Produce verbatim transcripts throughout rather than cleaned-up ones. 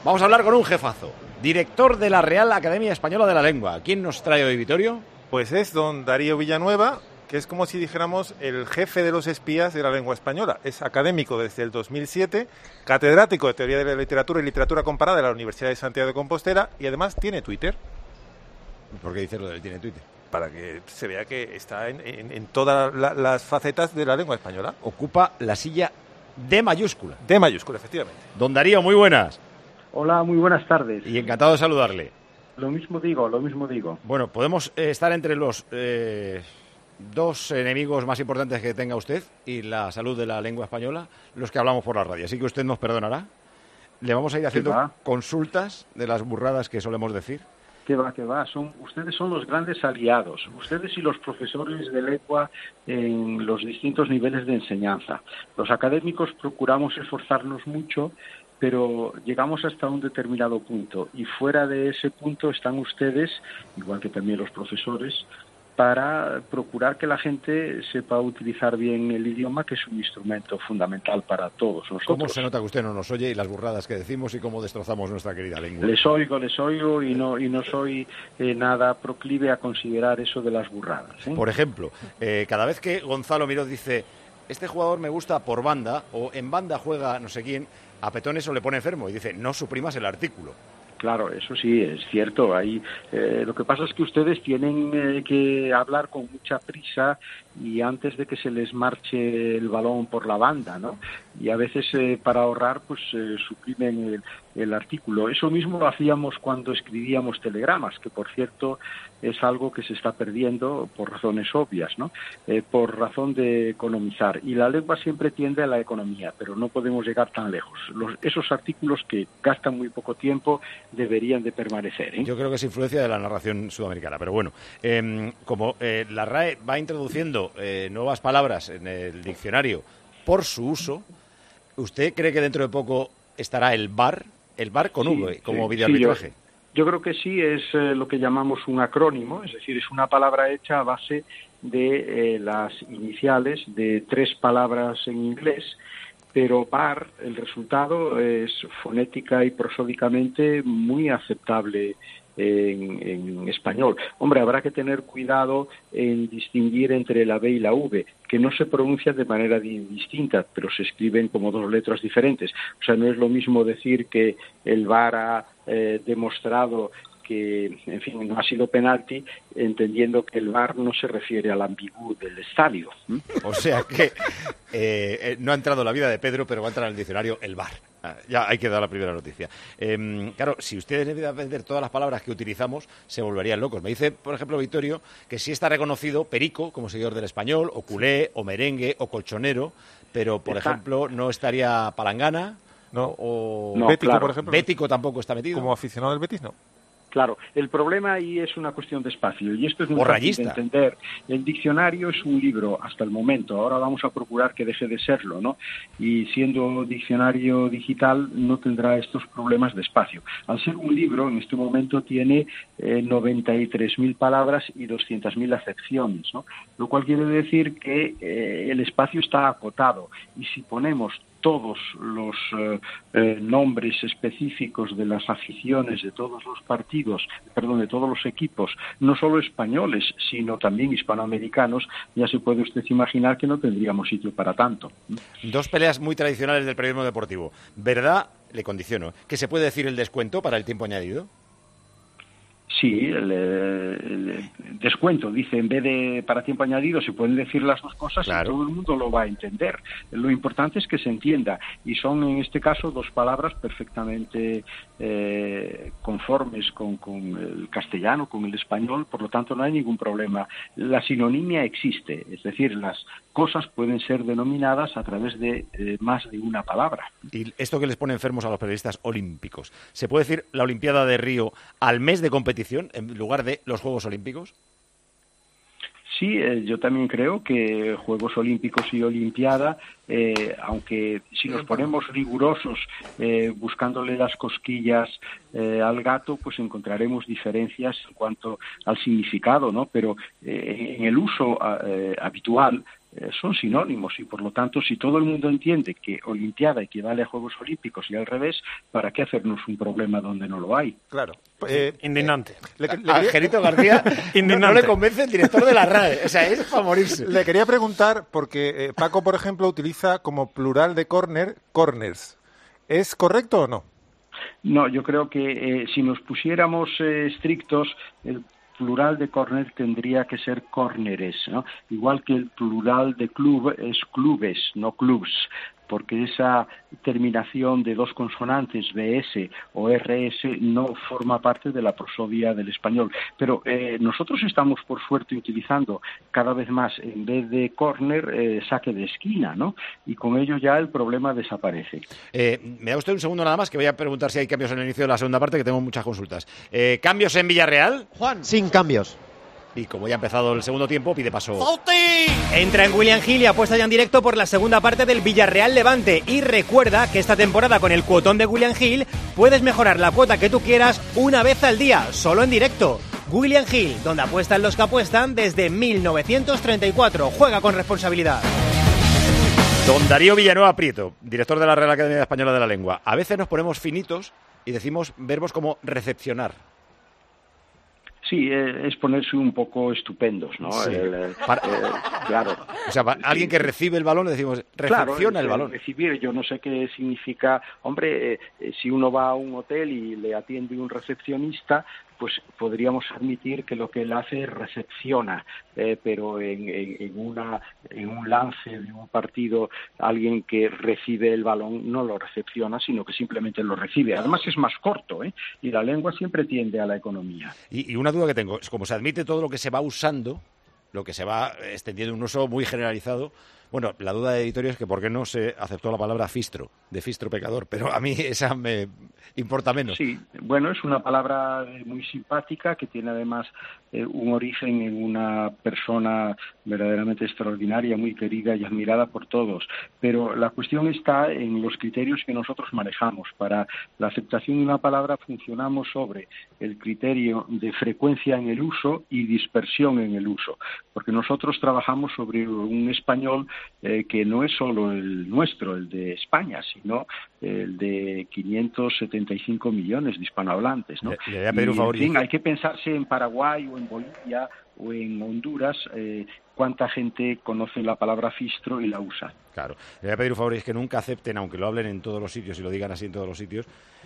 Vamos a hablar con un jefazo, director de la Real Academia Española de la Lengua. ¿Quién nos trae hoy, Vittorio? Pues es don Darío Villanueva, que es como si dijéramos el jefe de los espías de la lengua española. Es académico desde el dos mil siete, catedrático de Teoría de la Literatura y Literatura Comparada de la Universidad de Santiago de Compostela y además tiene Twitter. ¿Por qué dices lo de él tiene Twitter? Para que se vea que está en, en, en todas la, las facetas de la lengua española. Ocupa la silla D mayúscula. D mayúscula, efectivamente. Don Darío, muy buenas. Hola, muy buenas tardes. Y encantado de saludarle. Lo mismo digo, lo mismo digo. Bueno, podemos eh, estar entre los eh, dos enemigos más importantes que tenga usted y la salud de la lengua española, los que hablamos por la radio. Así que usted nos perdonará. Le vamos a ir haciendo consultas de las burradas que solemos decir. Que va, que va. Son, ustedes son los grandes aliados. Ustedes y los profesores de lengua en los distintos niveles de enseñanza. Los académicos procuramos esforzarnos mucho, pero llegamos hasta un determinado punto y fuera de ese punto están ustedes, igual que también los profesores, para procurar que la gente sepa utilizar bien el idioma, que es un instrumento fundamental para todos nosotros. ¿Cómo se nota que usted no nos oye y las burradas que decimos y cómo destrozamos nuestra querida lengua? Les oigo, les oigo y no y no soy eh, nada proclive a considerar eso de las burradas, ¿eh? Por ejemplo, eh, cada vez que Gonzalo Miró dice este jugador me gusta por banda o en banda juega no sé quién, a Petón eso le pone enfermo y dice no suprimas el artículo. Claro, eso sí, es cierto. Ahí, eh, lo que pasa es que ustedes tienen eh, que hablar con mucha prisa y antes de que se les marche el balón por la banda, ¿no? Y a veces eh, para ahorrar, pues eh, suprimen el, el artículo. Eso mismo lo hacíamos cuando escribíamos telegramas, que por cierto es algo que se está perdiendo por razones obvias, ¿no? Eh, por razón de economizar. Y la lengua siempre tiende a la economía, pero no podemos llegar tan lejos. Los, esos artículos que gastan muy poco tiempo deberían de permanecer, ¿eh? Yo creo que es influencia de la narración sudamericana, pero bueno, eh, como eh, la R A E va introduciendo eh, nuevas palabras en el diccionario por su uso, ¿usted cree que dentro de poco estará el V A R, el V A R con sí, V, como sí, videoarbitraje? Sí, yo, yo creo que sí, es eh, lo que llamamos un acrónimo, es decir, es una palabra hecha a base de eh, las iniciales de tres palabras en inglés, pero V A R, el resultado es fonética y prosódicamente muy aceptable en, en español. Hombre, habrá que tener cuidado en distinguir entre la B y la V, que no se pronuncian de manera distinta, pero se escriben como dos letras diferentes. O sea, no es lo mismo decir que el V A R ha eh, demostrado que, en fin, no ha sido penalti, entendiendo que el V A R no se refiere al ambigú del estadio. ¿Mm? O sea que eh, no ha entrado en la vida de Pedro, pero va a entrar en el diccionario el V A R. Ah, ya hay que dar la primera noticia. Eh, claro, si ustedes deben aprender todas las palabras que utilizamos, se volverían locos. Me dice, por ejemplo, Vittorio, que sí está reconocido perico como seguidor del español, o culé, o merengue, o colchonero, pero, por está. ejemplo, no estaría palangana, no. o... No, Bético, claro. por ejemplo. Bético tampoco está metido. Como aficionado del Betis, no. Claro, el problema ahí es una cuestión de espacio y esto es muy fácil de entender. El diccionario es un libro hasta el momento, ahora vamos a procurar que deje de serlo, ¿no? Y siendo diccionario digital no tendrá estos problemas de espacio. Al ser un libro, en este momento tiene eh, noventa y tres mil palabras y doscientas mil acepciones, ¿no? Lo cual quiere decir que eh, el espacio está acotado y si ponemos todos los eh, eh, nombres específicos de las aficiones de todos los partidos, perdón, de todos los equipos, no solo españoles, sino también hispanoamericanos, ya se puede usted imaginar que no tendríamos sitio para tanto. Dos peleas muy tradicionales del periodismo deportivo. ¿Verdad, le condiciono, que se puede decir el descuento para el tiempo añadido? Sí, el, el descuento, dice, en vez de para tiempo añadido se pueden decir las dos cosas, claro, y todo el mundo lo va a entender. Lo importante es que se entienda y son en este caso dos palabras perfectamente eh, conformes con, con el castellano, con el español, por lo tanto no hay ningún problema. La sinonimia existe, es decir, las cosas pueden ser denominadas a través de eh, más de una palabra. Y esto que les pone enfermos a los periodistas olímpicos, ¿se puede decir la Olimpiada de Río al mes de competición en lugar de los Juegos Olímpicos? Sí, eh, yo también creo que Juegos Olímpicos y Olimpiada, eh, aunque si nos ponemos rigurosos eh, buscándole las cosquillas eh, al gato, pues encontraremos diferencias en cuanto al significado, ¿no? Pero eh, en el uso eh, habitual, eh, son sinónimos y por lo tanto si todo el mundo entiende que Olimpiada equivale a Juegos Olímpicos y al revés, ¿para qué hacernos un problema donde no lo hay? Claro. Eh, Indignante. Le, le, a Angelito García no, no le convence el director de la R A E. O sea, es para morirse. Le quería preguntar, porque eh, Paco, por ejemplo, utiliza como plural de corner, corners. ¿Es correcto o no? No, yo creo que eh, si nos pusiéramos eh, estrictos, el plural de corner tendría que ser córneres, ¿no? Igual que el plural de club es clubes, no clubs, porque esa terminación de dos consonantes, B S o R S, no forma parte de la prosodia del español. Pero eh, nosotros estamos, por suerte, utilizando cada vez más, en vez de córner, eh, saque de esquina, ¿no? Y con ello ya el problema desaparece. Eh, me da usted un segundo nada más, que voy a preguntar si hay cambios en el inicio de la segunda parte, que tengo muchas consultas. Eh, ¿Cambios en Villarreal? Juan. Sin cambios. Y como ya ha empezado el segundo tiempo, pide paso. Entra en William Hill y apuesta ya en directo por la segunda parte del Villarreal Levante. Y recuerda que esta temporada con el cuotón de William Hill puedes mejorar la cuota que tú quieras una vez al día, solo en directo. William Hill, donde apuestan los que apuestan desde mil novecientos treinta y cuatro. Juega con responsabilidad. Don Darío Villanueva Prieto, director de la Real Academia Española de la Lengua. A veces nos ponemos finitos y decimos verbos como recepcionar. Sí, eh, es ponerse un poco estupendos, ¿no? Sí. El, eh, Para... eh, claro. O sea, para alguien que recibe el balón le decimos recepciona claro, el balón. Recibir, yo no sé qué significa. Hombre, eh, si uno va a un hotel y le atiende un recepcionista, pues podríamos admitir que lo que él hace es recepciona, eh, pero en, en, en, una, en un lance de un partido, alguien que recibe el balón no lo recepciona, sino que simplemente lo recibe. Además es más corto, ¿eh? Y la lengua siempre tiende a la economía. Y, y una duda que tengo es, como se admite todo lo que se va usando, lo que se va extendiendo un uso muy generalizado. Bueno, la duda de editorio es que por qué no se aceptó la palabra fistro, de fistro pecador, pero a mí esa me importa menos. Sí, bueno, es una palabra muy simpática que tiene además eh, un origen en una persona verdaderamente extraordinaria, muy querida y admirada por todos, pero la cuestión está en los criterios que nosotros manejamos. Para la aceptación de una palabra funcionamos sobre el criterio de frecuencia en el uso y dispersión en el uso, porque nosotros trabajamos sobre un español Eh, que no es solo el nuestro, el de España, sino el de quinientos setenta y cinco millones de hispanohablantes, ¿no? Le, le voy a pedir un favor. Y, en fin, hay que pensarse en Paraguay o en Bolivia o en Honduras, eh, cuánta gente conoce la palabra fistro y la usa. Claro. Le voy a pedir un favor, y es que nunca acepten, aunque lo hablen en todos los sitios y lo digan así en todos los sitios,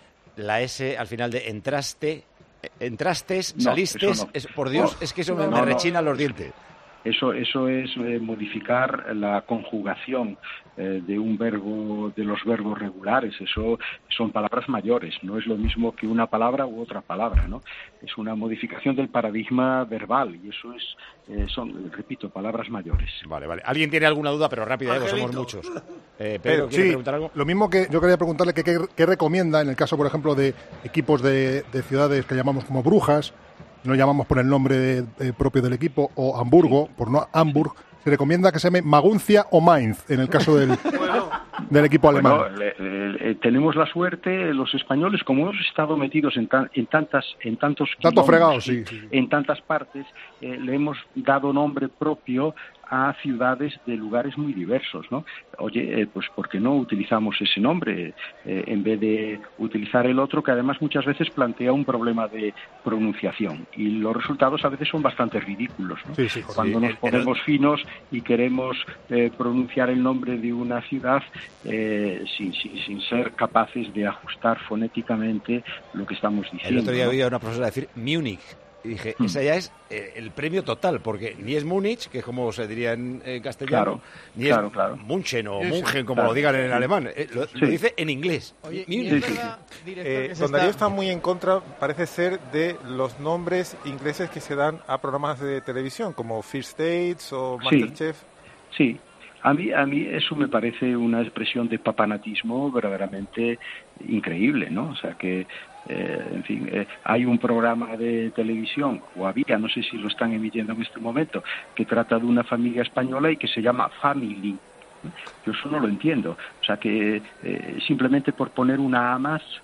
la S al final de entraste, entrastes, no, salistes, no. es, por Dios, no, es que eso no, me, no, me rechina no. los dientes. Eso, eso es eh, modificar la conjugación eh, de un verbo, de los verbos regulares. Eso son palabras mayores. No es lo mismo que una palabra u otra palabra, ¿no? Es una modificación del paradigma verbal y eso es, eh, son, repito, palabras mayores. Vale, vale. ¿Alguien tiene alguna duda? Pero rápida, eh, somos muchos. Eh, Pedro, Pero, ¿quiere sí, preguntar algo? Lo mismo que yo quería preguntarle que qué recomienda en el caso, por ejemplo, de equipos de, de ciudades que llamamos como Brujas, no llamamos por el nombre de, de, propio del equipo, o Hamburgo, por no Hamburg, se recomienda que se llame Maguncia o Mainz, en el caso del, bueno, del equipo alemán. Bueno, le, le, tenemos la suerte, los españoles, como hemos estado metidos en, tan, en tantas en tantos Tanto fregados, sí, sí. en tantas partes, eh, le hemos dado nombre propio a ciudades de lugares muy diversos, ¿no? Oye, eh, pues ¿por qué no utilizamos ese nombre eh, en vez de utilizar el otro, que además muchas veces plantea un problema de pronunciación y los resultados a veces son bastante ridículos, ¿no? Sí, sí, Cuando sí. nos ponemos finos y queremos eh, pronunciar el nombre de una ciudad eh, sin, sin, sin ser capaces de ajustar fonéticamente lo que estamos diciendo. El otro día ¿no? había una profesora decir Múnich. Y dije, mm. esa ya es eh, el premio total, porque ni es Múnich, que es como se diría en, en castellano, claro, ni claro, es claro. Munchen o sí, Mungen, como claro, lo digan en sí. alemán. Eh, lo, sí. lo dice en inglés. Oye, sí, es sí, verdad, sí. director, Eh, que se don está... Darío está muy en contra, parece ser, de los nombres ingleses que se dan a programas de televisión, como First Dates o Masterchef. Sí, sí. A mí, a mí eso me parece una expresión de papanatismo verdaderamente increíble, ¿no? O sea que, eh, en fin, eh, hay un programa de televisión, o había, no sé si lo están emitiendo en este momento, que trata de una familia española y que se llama Family. Yo eso no lo entiendo. O sea que eh, simplemente por poner una A más,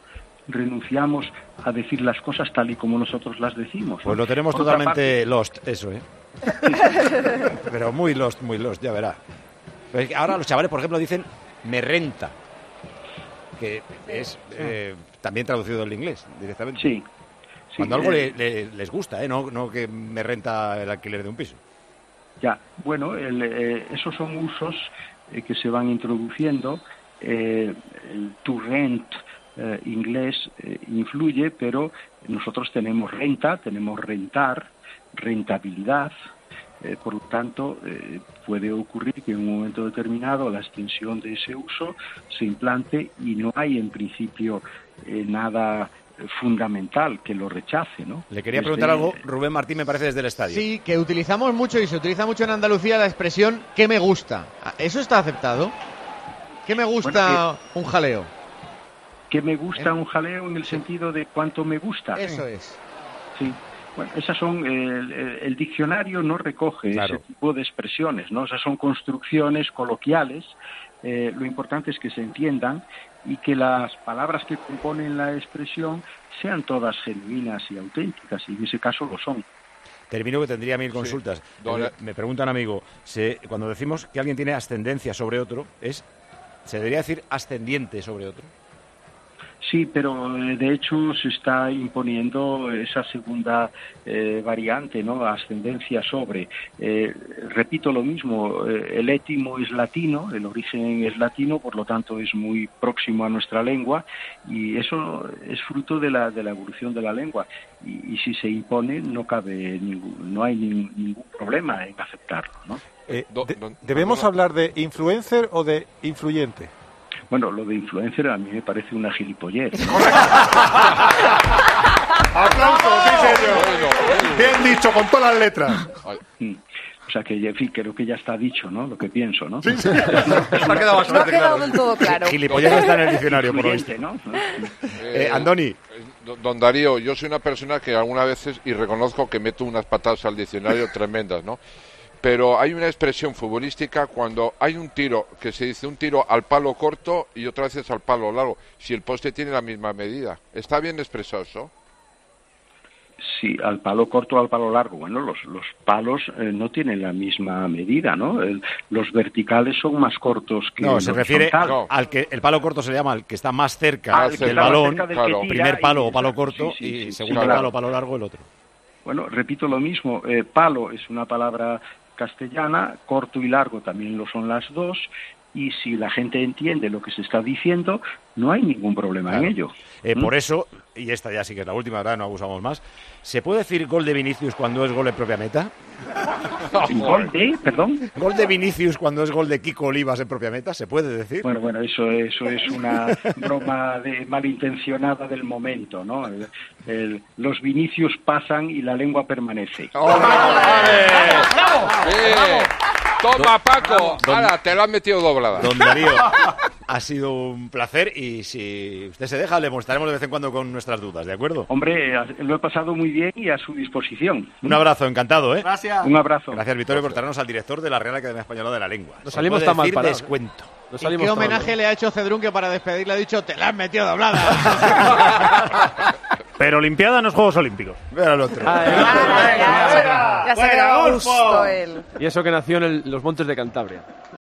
renunciamos a decir las cosas tal y como nosotros las decimos, ¿no? Pues lo tenemos Por totalmente lost, eso, ¿eh? Pero muy lost, muy lost, ya verá. Ahora los chavales, por ejemplo, dicen me renta, que es eh, también traducido del inglés directamente. Sí. sí Cuando algo eh, le, le, les gusta, ¿eh? No, no que me renta el alquiler de un piso. Ya, bueno, el, eh, esos son usos eh, que se van introduciendo. Eh, el to rent eh, inglés eh, influye, pero nosotros tenemos renta, tenemos rentar, rentabilidad. Eh, por lo tanto, eh, puede ocurrir que en un momento determinado la extensión de ese uso se implante y no hay en principio eh, nada fundamental que lo rechace, ¿no? Le quería Desde... preguntar algo, Rubén Martín, me parece, desde el estadio. Sí, que utilizamos mucho y se utiliza mucho en Andalucía la expresión ¿qué me gusta? ¿Eso está aceptado? ¿Qué me gusta bueno, que, un jaleo? ¿Qué me gusta ¿Eh? un jaleo en el sentido de cuánto me gusta? Eso es. Sí. Bueno, esas son, el, el diccionario no recoge claro. ese tipo de expresiones, ¿no? Esas son construcciones coloquiales. Eh, lo importante es que se entiendan y que las palabras que componen la expresión sean todas genuinas y auténticas, y en ese caso lo son. Termino, que tendría mil consultas. Sí. Me, me preguntan, amigo, se, cuando decimos que alguien tiene ascendencia sobre otro, es ¿se debería decir ascendiente sobre otro? Sí, pero de hecho se está imponiendo esa segunda eh, variante, ¿no? Ascendencia sobre. Eh, repito lo mismo, eh, el étimo es latino, el origen es latino, por lo tanto es muy próximo a nuestra lengua, y eso es fruto de la de la evolución de la lengua. Y, y si se impone, no cabe ningún, no hay ningún, ningún problema en aceptarlo, ¿no? Eh, de, ¿Debemos hablar de influencer o de influyente? Bueno, lo de influencer a mí me parece una gilipollez, ¿no? ¡Aplausos, sí, señor! Bien dicho, con todas las letras. O sea que, en fin, creo que ya está dicho, ¿no? Lo que pienso, ¿no? Sí, sí. Ha quedado bastante no ha quedado del todo claro. Gilipollas está en el diccionario, por lo visto. ¿No? Eh, Andoni. Don Darío, yo soy una persona que algunas veces, y reconozco que meto unas patadas al diccionario tremendas, ¿no? Pero hay una expresión futbolística cuando hay un tiro, que se dice un tiro al palo corto y otra vez es al palo largo, si el poste tiene la misma medida. ¿Está bien expresado eso? Sí, al palo corto o al palo largo. Bueno, los, los palos eh, no tienen la misma medida, ¿no? El, los verticales son más cortos que no, se refiere no. al que el palo corto se llama al que está más cerca ah, del balón, del claro. Primer palo o palo corto, sí, sí, y sí, segundo sí, palo claro. palo largo el otro. Bueno, repito lo mismo. Eh, palo es una palabra castellana, corto y largo también lo son las dos, y si la gente entiende lo que se está diciendo, no hay ningún problema claro. en ello. Eh, ¿Mm? Por eso, y esta ya sí que es la última, ¿verdad? No abusamos más, ¿se puede decir gol de Vinicius cuando es gol en propia meta? ¿Gol de? ¿Perdón? ¿Gol de Vinicius cuando es gol de Kiko Olivas en propia meta? ¿Se puede decir? Bueno, bueno, eso, eso es una broma de, malintencionada del momento, ¿no? El, el, los Vinicius pasan y la lengua permanece. ¡Oh, vale! ¡Bravo! ¡Sí! Toma, Paco. Don, Ahora, te lo has metido doblada. Don Darío, ha sido un placer y si usted se deja, le mostraremos de vez en cuando con nuestras dudas, ¿de acuerdo? Hombre, lo he pasado muy bien y a su disposición. Un abrazo, encantado, ¿eh? Gracias. Un abrazo. Gracias, Vittorio, por traernos al director de la Real Academia Española de la Lengua. Nos salimos tan mal parados. Descuento. Nos ¿Y qué homenaje mal. le ha hecho Cedrún que para despedir le ha dicho te la has metido doblada? Pero Olimpiada no es Juegos Olímpicos. Ve al otro. Ah, ya, ya, ya, ya se ha quedado justo él. Y eso que nació en el, los Montes de Cantabria.